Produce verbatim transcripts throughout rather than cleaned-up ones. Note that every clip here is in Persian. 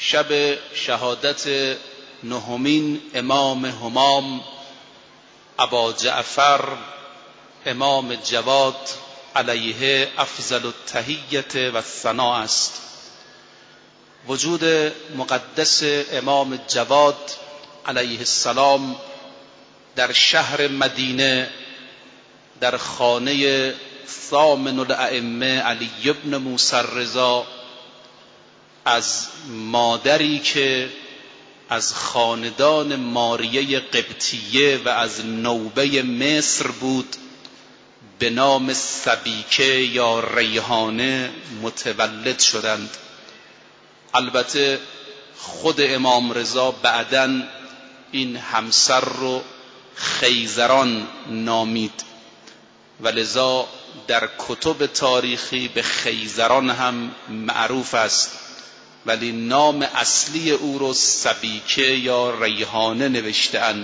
شب شهادت نهمین امام همام ابا جعفر امام جواد علیه افضل التحیة و الثناء است. وجود مقدس امام جواد علیه السلام در شهر مدینه در خانه ثامن الائمه علی ابن موسی الرضا از مادری که از خاندان ماریه قبطیه و از نوبه مصر بود به نام سبیکه یا ریحانه متولد شدند. البته خود امام رضا بعداً این همسر رو خیزران نامید و لذا در کتب تاریخی به خیزران هم معروف است، ولی نام اصلی او رو سبیکه یا ریحانه نوشته اند.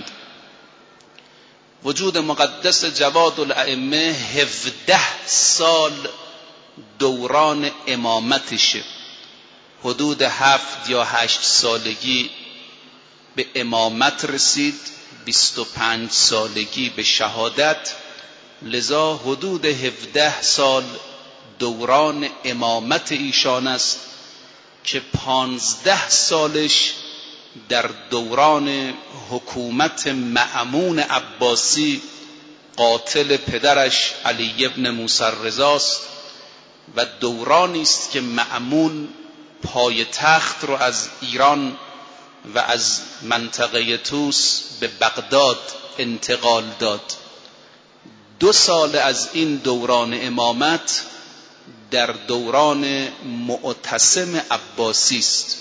وجود مقدس جواد الائمه هفده سال دوران امامتشه. حدود هفت یا هشت سالگی به امامت رسید، بیست و پنج سالگی به شهادت، لذا حدود هفده سال دوران امامت ایشان است که پانزده سالش در دوران حکومت مأمون عباسی قاتل پدرش علی ابن موسی الرضا است و دورانی است که مأمون پای تخت رو از ایران و از منطقه طوس به بغداد انتقال داد. دو سال از این دوران امامت در دوران معتصم عباسی است.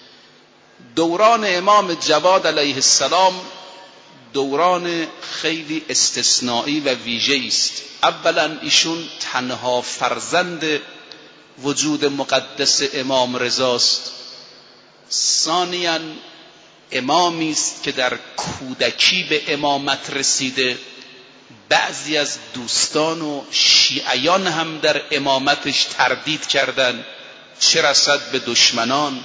دوران امام جواد علیه السلام دوران خیلی استثنایی و ویژه‌ای است. اولا ایشون تنها فرزند وجود مقدس امام رضاست. ثانیاً امامی است که در کودکی به امامت رسیده. بعضی از دوستان و شیعیان هم در امامتش تردید کردند، چه رسد به دشمنان.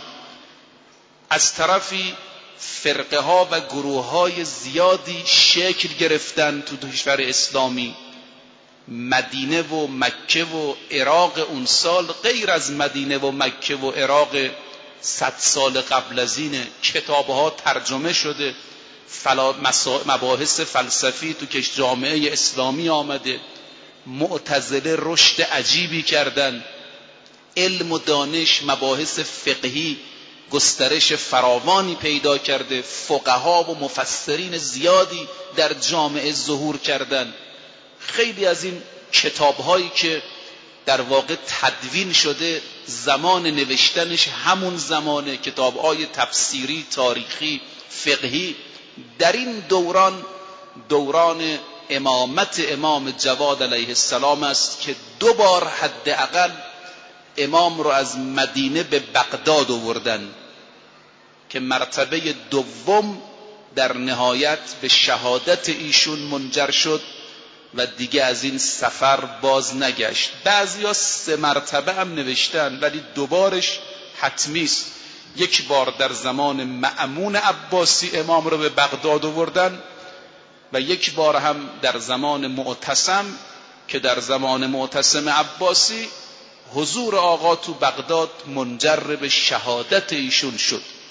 از طرفی فرقه ها و گروه های زیادی شکل گرفتن تو کشور اسلامی. مدینه و مکه و عراق اون سال غیر از مدینه و مکه و عراق صد سال قبل از اینه. کتابها ترجمه شده، مباحث فلسفی تو که جامعه اسلامی آمده. معتزله رشد عجیبی کردن، علم و دانش مباحث فقهی گسترش فراوانی پیدا کرده، فقها و مفسرین زیادی در جامعه ظهور کردند. خیلی از این کتابهایی که در واقع تدوین شده زمان نوشتنش همون زمانه، کتابهای تفسیری، تاریخی، فقهی، در این دوران دوران امامت امام جواد علیه السلام است که دو بار حداقل امام رو از مدینه به بغداد آوردن که مرتبه دوم در نهایت به شهادت ایشون منجر شد و دیگه از این سفر باز نگشت. بعضیا سه مرتبه هم نوشتن ولی دوبارش حتمی است. یک بار در زمان مأمون عباسی امام رو به بغداد آوردن و یک بار هم در زمان معتصم که در زمان معتصم عباسی حضور آقا تو بغداد منجر به شهادت ایشون شد.